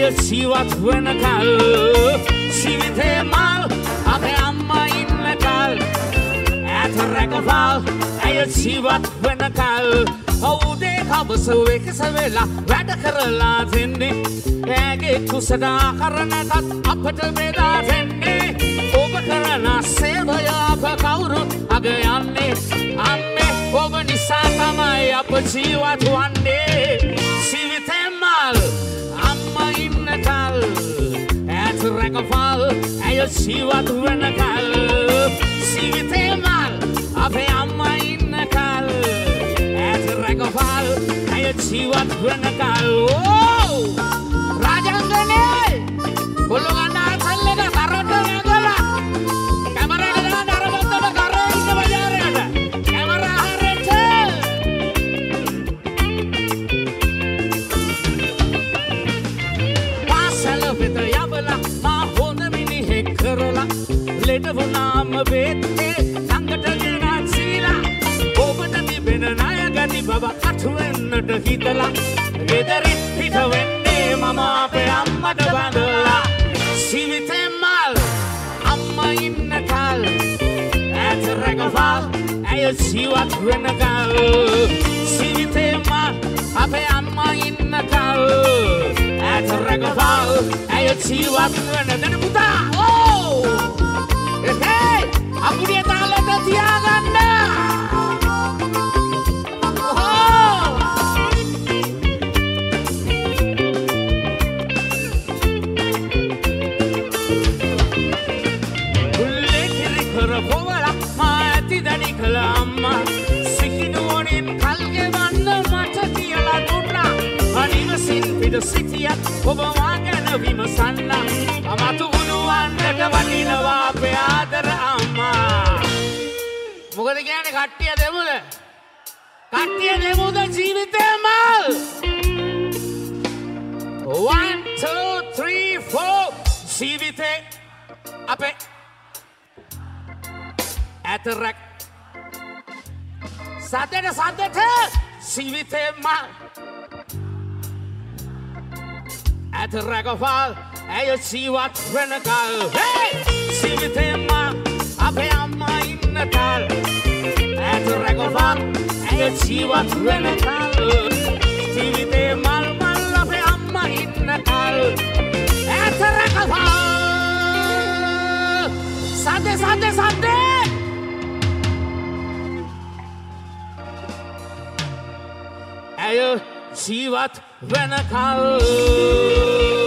ඇය ජීවත් වෙනකල් ජීවිතේ මල් අපේ අම්මා ඉන්නකල් ඈත රැකවල් ඇය ජීවත් වෙනකල් උදේ කවස වෙකස වෙලා වැඩ කරලා දෙන්නේ ඇගේ කුසට ආහාරණටත් අපට බෙදා දෙන්නේ ඔබ කරන සේවය අප කවුරුත් අග යන්නේ අම්මේ ඔබ නිසා තමයි අප ජීවත් වන්නේ ජීවිතේ මල් අම්මා ඉන්නකල් ඈත රැකවල් ඇය ජීවත් වෙනකල් ජීවිතේ මල් අපේ අම්මා ඉන්නකල් ඈත රැකවල් ඇය ජීවත් වෙනකල් රාජංගනේ කොල්ලෝ ගන්න අතල්ලක කරට නැගලා කැමරා ගන්න අරබත්තම කරේ ඉන්න බජාරයට කැමරා හරට පාසල වෙත යවලා මා හොඳ මිනිහෙක් කරලා ලෙඩ වුණාම වෙත්තේ ළඟට ගෙනත් සීලා ඔබට තිබෙන ණය ගනි බබ අතු වෙන්නට හිතලා ගෙදරින් පිට වෙන්නේ මම අපේ අම්මට බඳලා ජීවිතේ මල් අම්මා ඉන්නකල් ඈත රැකවල් ඇය ජීවත් වෙනකල් ජීවිතේ මල් අපේ අම්මා ඉන්නකල් ඈත රැකවල් ඇය ජීවත් වෙනකල් පුතා හේ අපුඩිය තාලට තියාගන්න සිටියත් ඔබ වාගෙන විමසන්න අමතු උණුවන්නට වටිනවා අපේ ආදර අම්මා මොකද කියන්නේ කට්ටිය දෙමුද ජීවිතේ මල් 1 2 3 4 ජීවිතේ අපේ ඇතරක් සතට ජීවිතේ මල් ඈත රැකවල් ඇය ජීවත් වෙනකල් ජීවිතේ මල් අපේ අම්මා ඉන්නකල් ඈත රැකවල් ඇය ජීවත් වෙනකල් ජීවිතේ මල් අපේ අම්මා ඉන්නකල් ඈත රැකවල් සද්දේ ඇය ජීවත් වෙනකල්